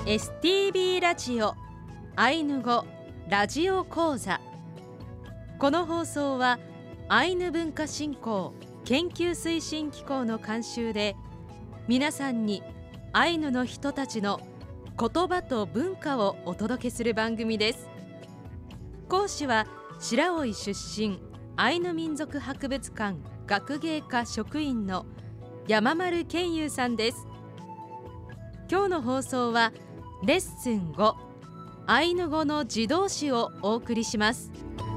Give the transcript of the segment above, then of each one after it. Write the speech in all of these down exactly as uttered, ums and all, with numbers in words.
エスティービー ラジオアイヌ語ラジオ講座。この放送はアイヌ文化振興研究推進機構の監修で、皆さんにアイヌの人たちの言葉と文化をお届けする番組です。講師は白老出身アイヌ民族博物館学芸課職員の山丸健優さんです。今日の放送はレッスンごアイヌ語の自動詞をお送りします。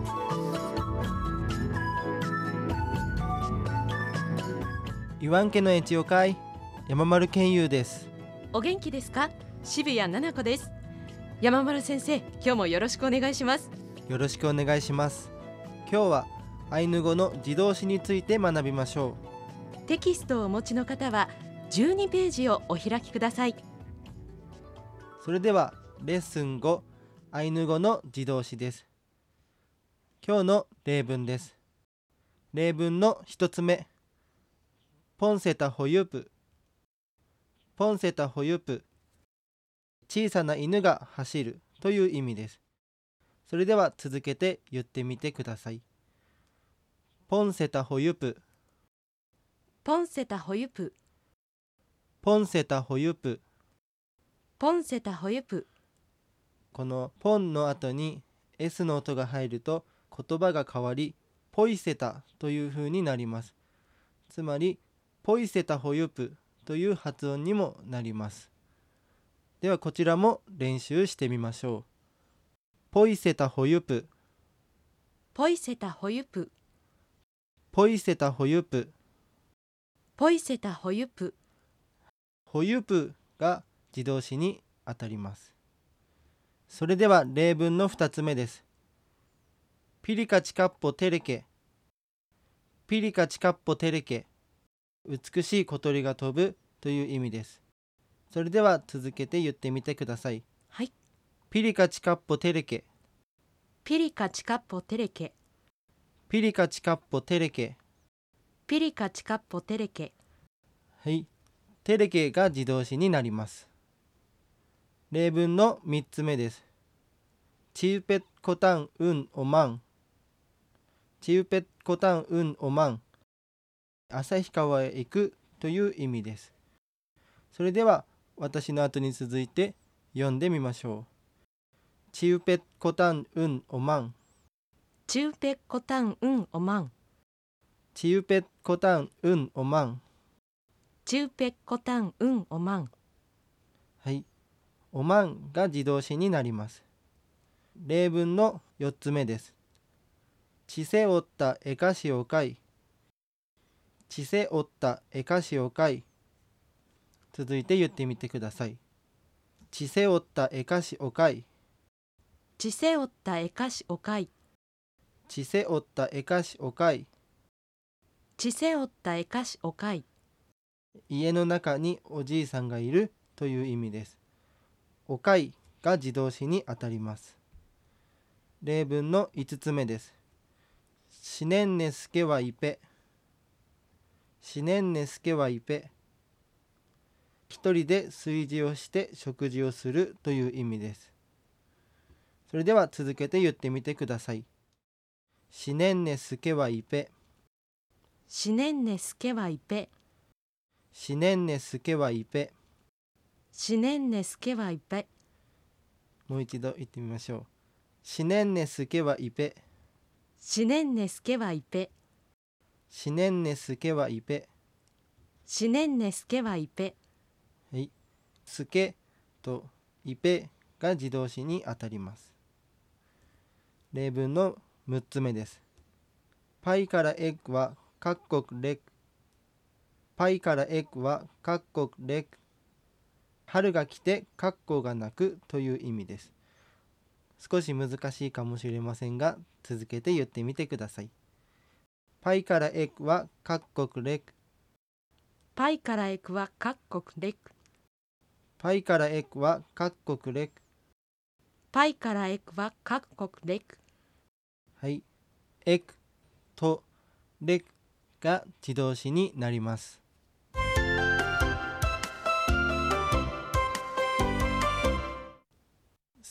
イワン家のエチオ会山丸健優です。 お元気ですか？渋谷奈々子です。山丸先生、今日もよろしくお願いします。 よろしくお願いします。今日はアイヌ語の自動詞について学びましょう。テキストをお持ちの方はじゅうにページをお開きください。 それではレッスンごアイヌ語の自動詞です。今日の例文です。例文の一つ目、ポンセタホユプ。ポンセタホユプ、小さな犬が走るという意味です。それでは続けて言ってみてください。ポンセタホユプ。 ポンセタホユプ。 ポンセタホユプ。 ポンセタホユプ。 このポンの後に S の音が入ると言葉が変わり、ポイセタという風になります。つまりポイセタホユプという発音にもなります。ではこちらも練習してみましょう。ポイセタホユプ。 ポイセタホユプ。 ポイセタホユプ。 ポイセタホユプ。 ホユプが自動詞にあたります。それでは例文のふたつめです。ピリカチカッポテレケ。ピリカチカッポテレケ。美しい小鳥が飛ぶという意味です。それでは続けて言ってみてください。 はい。 ピリカチカッポテレケ。 ピリカチカッポテレケ。 ピリカチカッポテレケ。 ピリカチカッポテレケ。 はい。テレケが自動詞になります。例文のみっつめです。チューペッコタンウンオマン。チューペッコタンウンオマン。旭川へ行くという意味です。それでは私の後に続いて読んでみましょう。チューペッコタンウンオマン。 チューペッコタンウンオマン。 チューペッコタンウンオマン。 チューペッコタンウンオマン。 はい。オマンが自動詞になります。例文のよっつめです。チセオッタエカシオカイ。チセオッタエカシオカイ。続いて言ってみてください。チセオッタエカシオカイ。 チセオッタエカシオカイ。 チセオッタエカシオカイ。 チセオッタエカシオカイ。 家の中におじいさんがいるという意味です。おかいが自動詞にあたります。例文のいつつめです。しねんねすけはいぺ。しねんねすけはいぺ。一人で炊事をして食事をするという意味です。それでは続けて言ってみてください。しねんねすけはいぺ。 しねんねすけはいぺ。 しねんねすけはいぺ。 しねんねすけはいぺ。 もう一度言ってみましょう。しねんねすけはいぺ。 しねんねすけはいぺ。 しねんねすけはいぺ。 しねんねすけはいぺ。 はい。すけといぺが自動詞にあたります。例文のむっつめです。パイからエッグは各国レック。パイからエッグは各国レック。春が来てカッコが鳴くという意味です。少し難しいかもしれませんが、続けて言ってみてください。パイからエッグは各国レック。 パイからエッグは各国レック。 パイからエッグは各国レック。 パイからエッグは各国レック。 はい。エッグとレックが自動詞になります。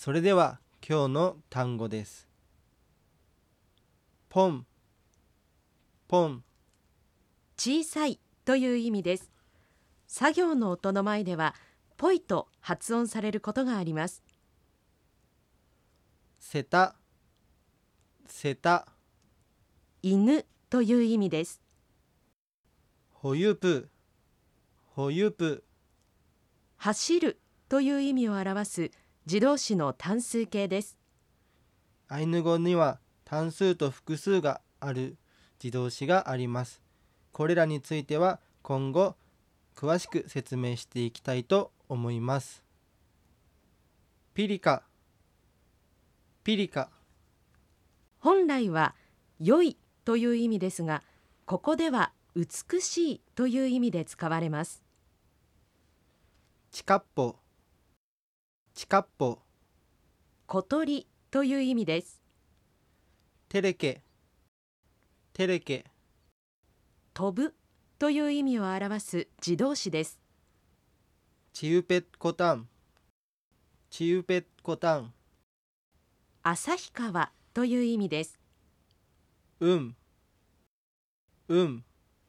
それでは今日の単語です。ポン、ポン。 小さいという意味です。作業の音の前ではポイと発音されることがあります。 せた、せた。 犬という意味です。 ほゆぷ、ほゆぷ。 走るという意味を表す自動詞の単数形です。 アイヌ語には単数と複数がある自動詞があります。これらについては今後詳しく説明していきたいと思います。ピリカ、ピリカ。 本来は良いという意味ですが、ここでは美しいという意味で使われます。 チカッポ、チカッポ。 小鳥という意味です。 テレケ、テレケ。 飛ぶという意味を表す自動詞です。 チウペッコタン、チウペッコタン。 旭川という意味です。 うん、うん。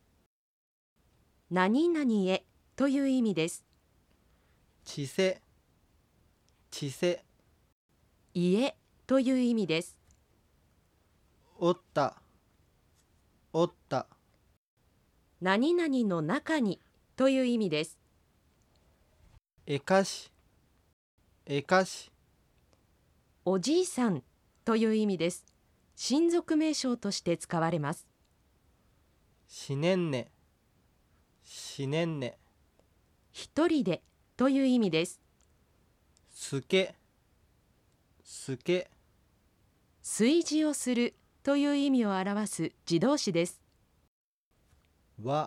何々へという意味です。 ちせ、ちせ。 家という意味です。 おった、おった。 何々の中にという意味です。 えかし、えかし。 おじいさんという意味です。親族名称として使われます。 しねんね、しねんね。 一人でという意味です。 すけ、すけ。 炊事をするという意味を表す自動詞です。 わ、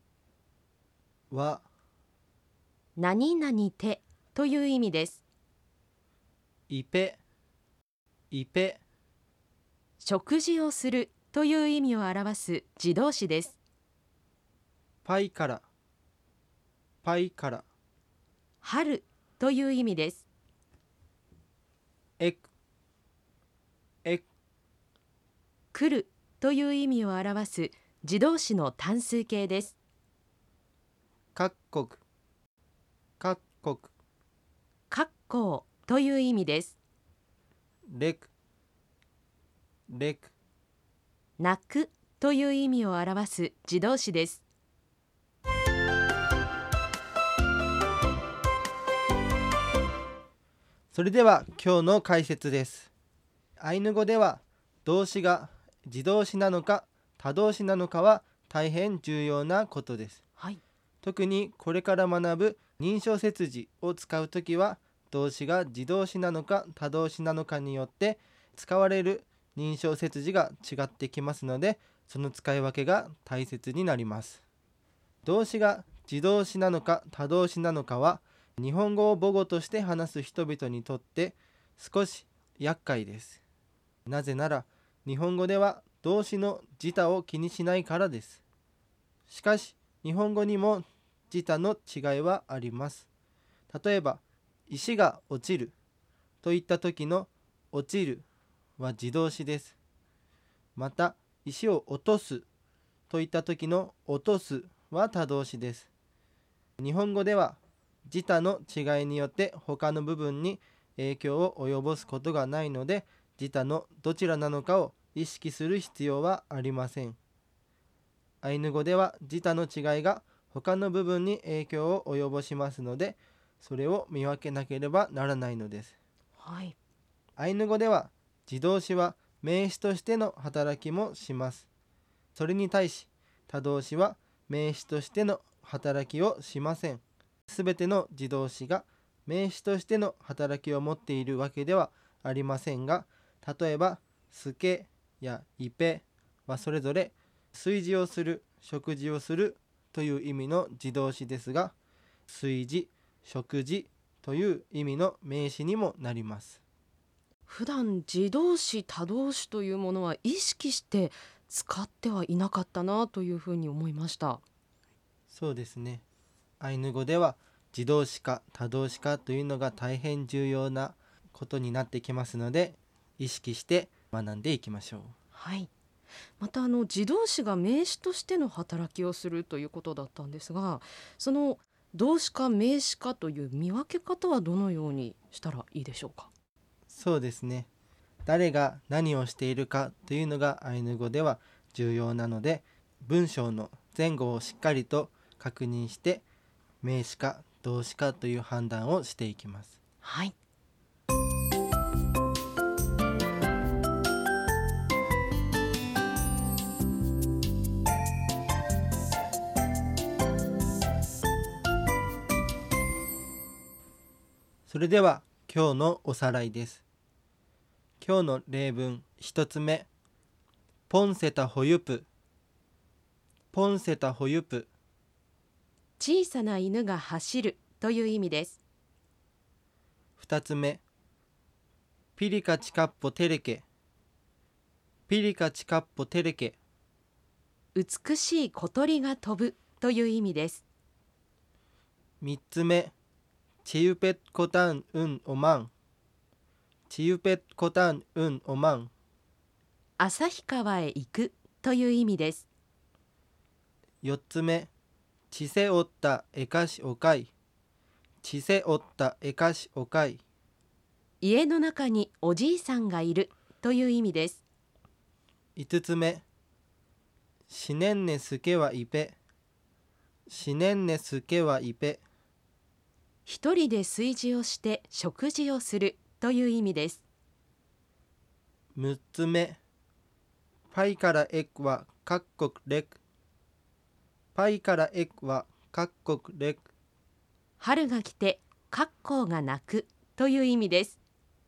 わ。 何々てという意味です。 いぺ、いぺ。 食事をするという意味を表す自動詞です。 パイから、パイから。 春という意味です。 えく、えく。 来るという意味を表す自動詞の単数形です。 各国、各国。 括弧という意味です。 れく、れく。 泣くという意味を表す自動詞です。 それでは今日の解説です。アイヌ語では動詞が自動詞なのか他動詞なのかは大変重要なことです。 はい、 特にこれから学ぶ認証接字を使うときは動詞が自動詞なのか他動詞なのかによって使われる認証接字が違ってきますので、その使い分けが大切になります。動詞が自動詞なのか他動詞なのかは日本語を母語として話す人々にとって少し厄介です。なぜなら日本語では動詞の自他を気にしないからです。しかし日本語にも自他の違いはあります。例えば石が落ちるといった時の落ちるは自動詞です。また石を落とすといった時の落とすは他動詞です。日本語では自他の違いによって他の部分に影響を及ぼすことがないので、自他のどちらなのかを意識する必要はありません。アイヌ語では自他の違いが他の部分に影響を及ぼしますので、それを見分けなければならないのです。 はい、 アイヌ語では自動詞は名詞としての働きもします。それに対し他動詞は名詞としての働きをしません。すべての自動詞が名詞としての働きを持っているわけではありませんが、例えばすけやいぺはそれぞれ炊事をする、食事をするという意味の自動詞ですが、炊事、食事という意味の名詞にもなります。 普段自動詞他動詞というものは意識して使ってはいなかったなというふうに思いました。 そうですね。アイヌ語では自動詞か他動詞かというのが大変重要なことになってきますので、意識して学んでいきましょう。 はい。またあの自動詞が名詞としての働きをするということだったんですが、その動詞か名詞かという見分け方はどのようにしたらいいでしょうか。 そうですね。誰が何をしているかというのがアイヌ語では重要なので、文章の前後をしっかりと確認して名詞か動詞かという判断をしていきます。 はい。 それでは今日のおさらいです。今日の例文一つ目、ポンセタホユプ、ポンセタホユプ。 小さな犬が走るという意味です。 二つ目、ピリカチカッポテレケ、ピリカチカッポテレケ。 美しい小鳥が飛ぶという意味です。 三つ目、チユペッコタンウンオマン、チユペッコタンウンオマン。 旭川へ行くという意味です。 四つ目、チセオッタエカシオカイ、チセオッタエカシオカイ。 家の中におじいさんがいるという意味です。 五つ目、シネンネスケワイペ、シネンネスケワイペ。 一人で炊事をして食事をするという意味です。 六つ目、パイからエクは各国レク、パイからエクは各国レク。 春が来てカッコウが鳴くという意味です。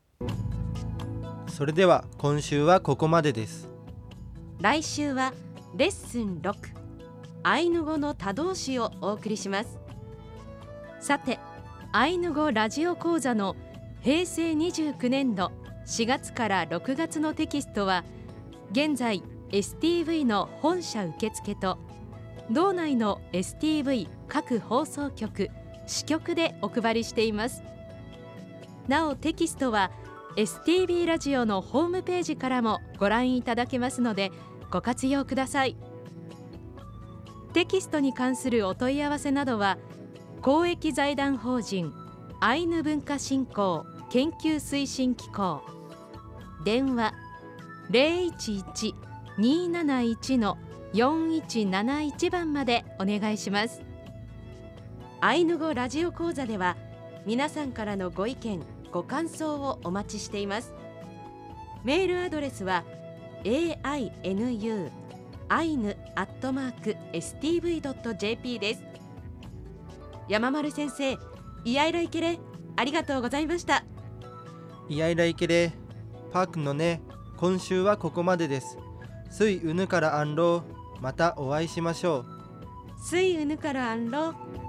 それでは今週はここまでです。 来週はレッスンろく、アイヌ語の多動詞をお送りします。さて、アイヌ語ラジオ講座のへいせいにじゅうきゅうねんどしがつからろくがつのテキストは現在 エスティーブイ の本社受付と道内の エスティーブイ 各放送局支局でお配りしています。なおテキストは エスティービー ラジオのホームページからもご覧いただけますのでご活用ください。テキストに関するお問い合わせなどは公益財団法人アイヌ文化振興研究推進機構、電話 ゼロいちいち にーなないち のよんいちなないち 番までお願いします。アイヌ語ラジオ講座では皆さんからのご意見ご感想をお待ちしています。メールアドレスは エーアイエヌユー アイヌ アットマーク エスティーブイ ドット ジェーピー です。山丸先生、イヤイライケレありがとうございました。 イヤイライケレパークのね、今週はここまでです。スイウヌからアンロー、またお会いしましょう。 スイウヌからアンロー。